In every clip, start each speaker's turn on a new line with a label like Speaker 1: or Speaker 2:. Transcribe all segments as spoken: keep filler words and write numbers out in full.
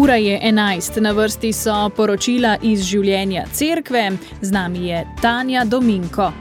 Speaker 1: Ura je enajst, na vrsti so poročila iz življenja cerkve, z nami je Tanja Dominko.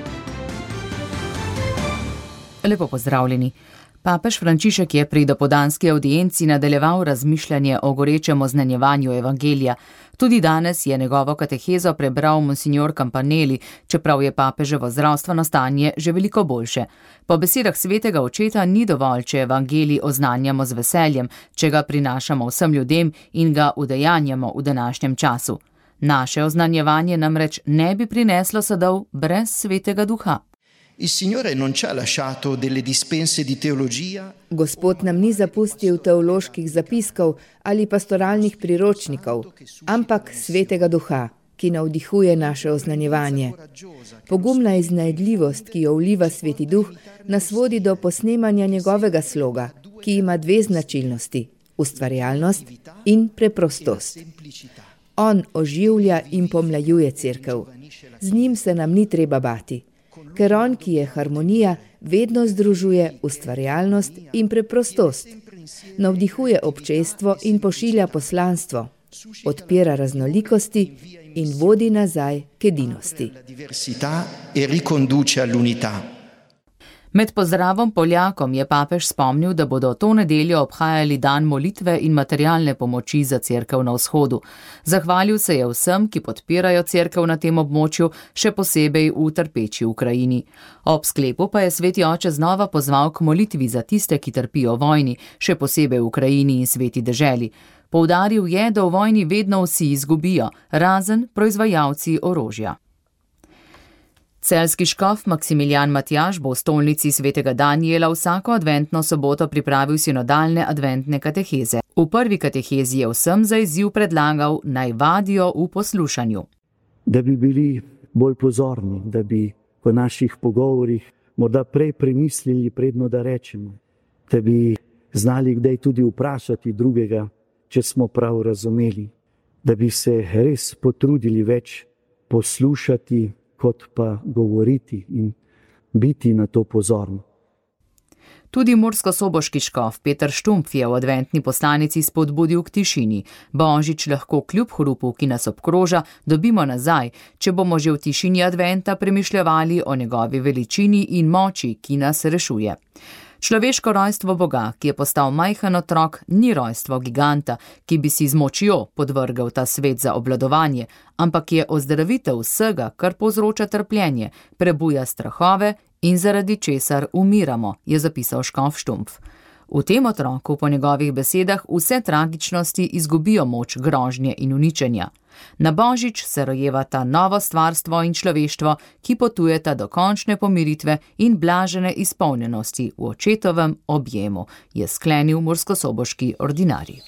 Speaker 2: Lepo pozdravljeni. Papež Frančišek je pri dopoldanski avdienci nadaljeval razmišljanje o gorečem oznanjevanju evangelija. Tudi danes je njegovo katehezo prebral monsignor Campanelli, čeprav je papeževo zdravstveno stanje že veliko boljše. Po besedah svetega očeta ni dovolj, če evangelij oznanjamo z veseljem, če ga prinašamo vsem ljudem in ga udejanjamo v današnjem času. Naše oznanjevanje namreč ne bi prineslo sadov brez svetega duha.
Speaker 3: Il Signore non ci ha lasciato delle dispense di teologia.
Speaker 4: Gospod nam ni zapustil teoloških zapiskov ali pastoralnih priročnikov, ampak svetega duha, ki navdihuje naše oznanjevanje. Pogumna iznajdljivost, ki jo vliva sveti duh, nas vodi do posnemanja njegovega sloga, ki ima dve značilnosti, ustvarjalnost in preprostost. On oživlja in pomlajuje cerkev. Z njim se nam ni treba bati. Ker on, ki je harmonija, vedno združuje ustvarjalnost in preprostost. Navdihuje občestvo in pošilja poslanstvo. Odpira raznolikosti in vodi nazaj k edinosti.
Speaker 2: Med pozdravom Poljakom je papež spomnil, da bodo to nedeljo obhajali dan molitve in materialne pomoči za cerkev na vzhodu. Zahvalil se je vsem, ki podpirajo cerkev na tem območju, še posebej v trpeči Ukrajini. Ob sklepu pa je sveti oče znova pozval k molitvi za tiste, ki trpijo vojni, še posebej v Ukrajini in sveti deželi. Poudaril je, da v vojni vedno vsi izgubijo, razen proizvajalci orožja. Celjski škof Maksimilijan Matjaž bo v stolnici svetega Danijela vsako adventno soboto pripravil sinodalne adventne kateheze. V prvi katehezi je vsem za izziv predlagal, naj vadijo v poslušanju.
Speaker 5: Da bi bili bolj pozorni, da bi v naših pogovorih morda prej premislili predno, da rečemo, da bi znali kdaj tudi vprašati drugega, če smo prav razumeli, da bi se res potrudili več poslušati, kot pa govoriti in biti na to pozorni.
Speaker 2: Tudi murskosoboški škof Peter Štumpf je v adventni poslanici spodbudil k tišini. Božič lahko kljub hrupu, ki nas obkroža, dobimo nazaj, če bomo že v tišini adventa premišljevali o njegovi veličini in moči, ki nas rešuje. Človeško rojstvo Boga, ki je postal majhen otrok, ni rojstvo giganta, ki bi si z močjo podvrgal ta svet za obvladovanje, ampak je ozdravitev vsega, kar povzroča trpljenje, prebuja strahove in zaradi česar umiramo, je zapisal škof Štumpf. V tem otroku, po njegovih besedah, vse tragičnosti izgubijo moč grožnje in uničenja. Na Božič se rojevata novo stvarstvo in človeštvo, ki potujeta do končne pomiritve in blažene izpolnjenosti v očetovem objemu, je sklenil murskosoboški ordinarij.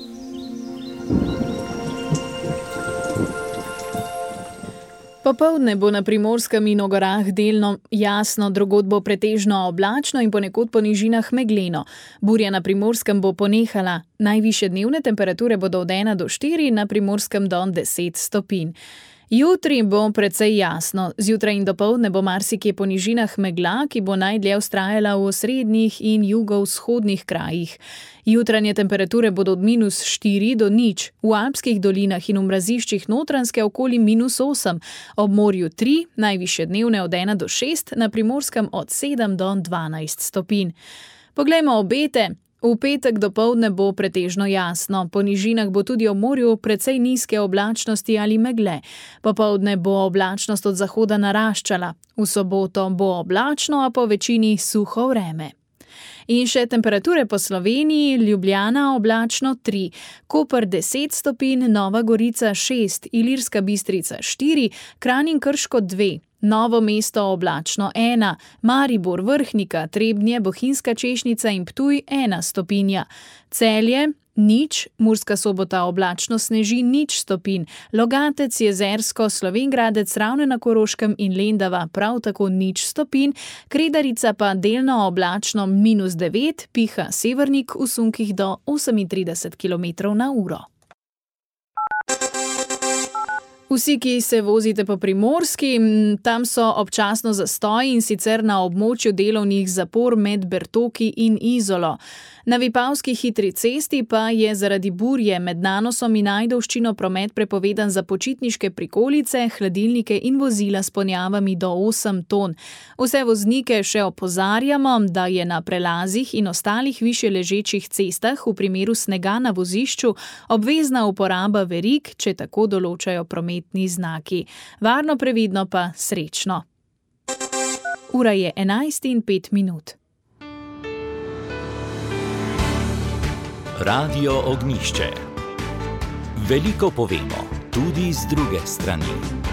Speaker 1: Popoldne bo na Primorskem in v gorah delno jasno, drugod bo pretežno oblačno in ponekod po nižinah megleno. Burja na Primorskem bo ponehala. Najvišje dnevne temperature bodo od ena do štiri, na Primorskem do deset stopinj. Jutri bo precej jasno. Zjutraj in dopoldne bo marsikje po nižinah megla, ki bo najdlje vztrajala v osrednjih in jugovzhodnih krajih. Jutranje temperature bodo od minus štiri do nič, v alpskih dolinah in v mraziščih Notranjske okoli minus osem, ob morju tri, najvišje dnevne od ena do šest, na Primorskem od sedem do dvanajst stopinj. Poglejmo obete. V petek dopoldne bo pretežno jasno, po nižinah bo tudi ob morju precej nizke oblačnosti ali megle. Popoldne bo oblačnost od zahoda naraščala, v soboto bo oblačno, a po večini suho vreme. In še temperature po Sloveniji: Ljubljana oblačno tri, Koper deset stopinj, Nova Gorica šest, Ilirska Bistrica štiri, Kranj in Krško dve, Novo mesto oblačno ena, Maribor, Vrhnika, Trebnje, Bohinjska Češnica in Ptuj ena stopinja, Celje nič, Murska Sobota oblačno sneži nič stopinj, Logatec, Jezersko, Slovenj Gradec, Ravne na Koroškem in Lendava prav tako nič stopinj, Kredarica pa delno oblačno minus devet, piha severnik v sunkih do osemintrideset kilometrov na uro. Vsi, ki se vozite po Primorski, tam so občasno zastoji, in sicer na območju delovnih zapor med Bertoki in Izolo. Na Vipavski hitri cesti pa je zaradi burje med Nanosom in Ajdovščino promet prepovedan za počitniške prikolice, hladilnike in vozila s ponjavami do osem ton. Vse voznike še opozarjamo, da je na prelazih in ostalih višje ležečih cestah v primeru snega na vozišču obvezna uporaba verig, če tako določajo prometni znaki. Varno, previdno pa srečno. Ura je enajst in pet minut.
Speaker 6: Radio Ognjišče. Veliko povemo, tudi z druge strani.